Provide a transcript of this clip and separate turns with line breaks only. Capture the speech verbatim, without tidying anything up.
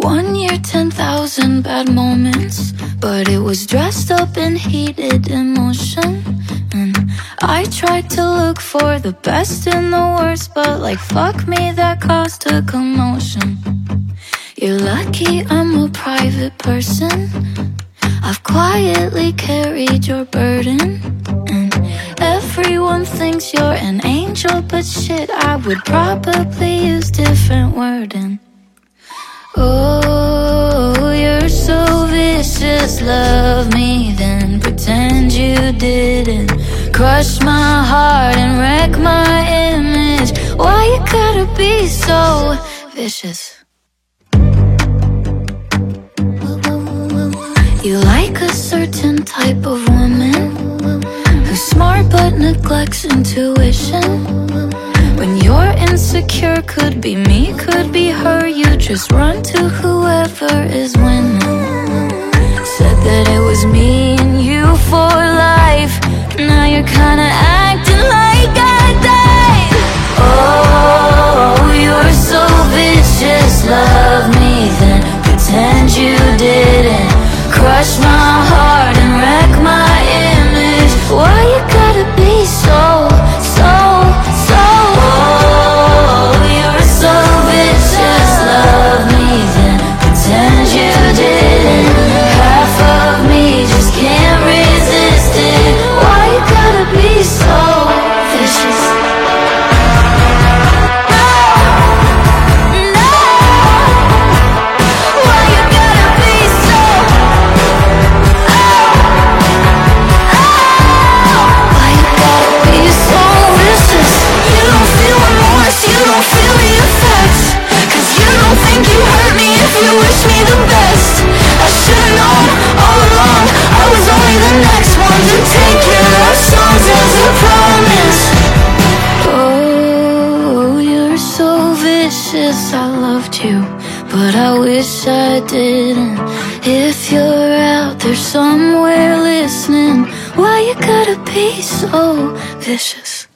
One year, ten thousand bad moments, but it was dressed up in heated emotion. And I tried to look for the best in the worst, but like fuck me, that caused a commotion. You're lucky I'm a private person. I've quietly carried your burden, and everyone thinks you're an angel, but shit, I would probably use different wording. Oh, you're so vicious, love me then pretend you didn't. Crush my heart and wreck my image. Why you gotta be so vicious? You like a certain type of woman who's smart but neglects intuition. When you're insecure, could be me, could be her, you just run to whoever is winning. Said that it was me and you for life. Now you're kinda acting like I died. Oh, you're so vicious, love me then pretend you didn't. Crush my heart and wreck my image. Why you gotta be so, so, so? Oh, you're so vicious, love me then pretend you didn't. Half of me just can't resist it. Why you gotta be so vicious? You wish me the best. I should've known all along. I was only the next one to take your love songs as a promise. Oh, you're so vicious, I loved you, but I wish I didn't. If you're out there somewhere listening, why you gotta be so vicious?